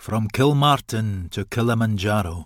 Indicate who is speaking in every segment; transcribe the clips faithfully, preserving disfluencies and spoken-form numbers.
Speaker 1: From Kilmartin to Kilimanjaro.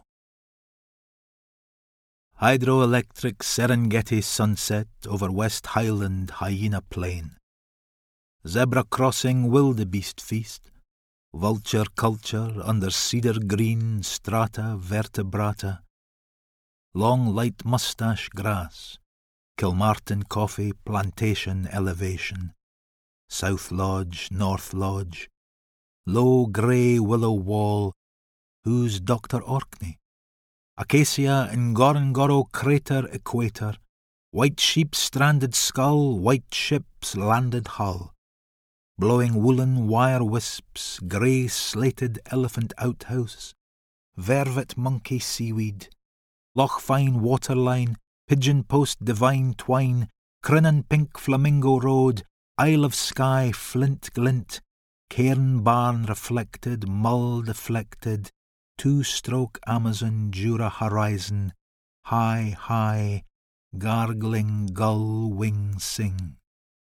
Speaker 1: Hydroelectric Serengeti sunset over West Highland Hyena Plain. Zebra crossing wildebeest feast. Vulture culture under cedar green strata vertebrata. Long light moustache grass. Kilmartin coffee plantation elevation. South Lodge, North Lodge. Low grey willow wall. Who's Doctor Orkney? Acacia in Ngorongoro crater equator. White sheep's stranded skull, white ship's landed hull. Blowing woolen wire wisps, grey slated elephant outhouse. Vervet monkey seaweed. Lochfine waterline, pigeon post divine twine. Crinan pink flamingo road, Isle of Skye flint glint. Cairn barn reflected, mull deflected. Two-stroke Amazon Jura horizon, high, high, gargling gull wing sing.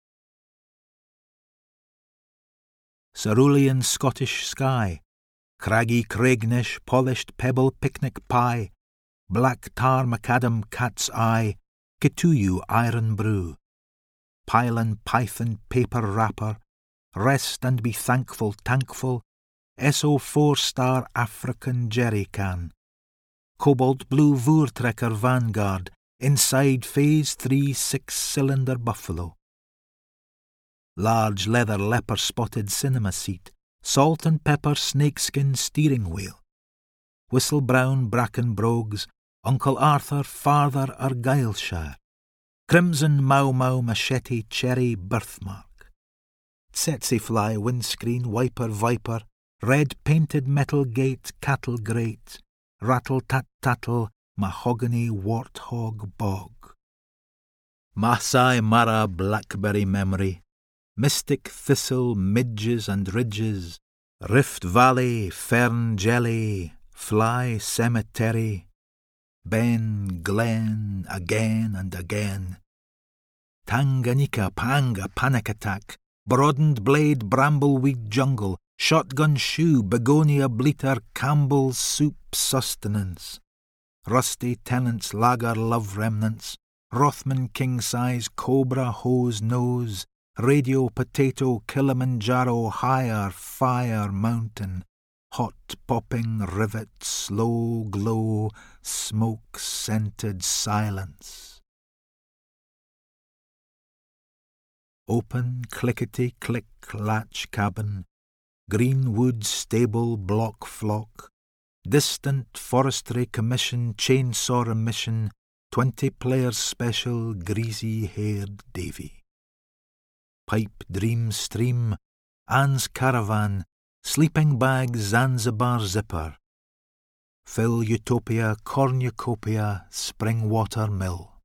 Speaker 1: Cerulean Scottish sky, craggy Craignish polished pebble picnic pie, black tar macadam cat's eye, Kituyu iron brew, pylon python paper wrapper, rest and be thankful thankful, S O four-star African jerry can. Cobalt blue Voortrekker Vanguard, inside phase three six-cylinder Buffalo. Large leather leopard-spotted cinema seat, salt and pepper snakeskin steering wheel. Whistle brown bracken brogues, Uncle Arthur farther Argyllshire. Crimson Mau Mau machete cherry birthmark. Tsetse fly windscreen wiper viper. Red painted metal gate, cattle grate, rattle tat tattle, mahogany warthog bog. Masai Mara blackberry memory, mystic thistle midges and ridges, Rift Valley fern jelly, fly cemetery, Ben Glen again and again. Tanganyika panga panic attack, broadened blade brambleweed jungle, shotgun shoe, begonia bleater, Campbell's soup sustenance. Rusty tenants, lager love remnants, Rothman king-size, cobra hose nose, radio potato, Kilimanjaro higher, fire mountain, hot popping rivet, slow glow, smoke-scented silence. Open clickety-click latch cabin, Greenwood stable block flock, distant forestry commission chainsaw emission, twenty players special greasy-haired Davy. Pipe dream stream, Anne's caravan, sleeping bag Zanzibar zipper. Fill utopia cornucopia spring water mill.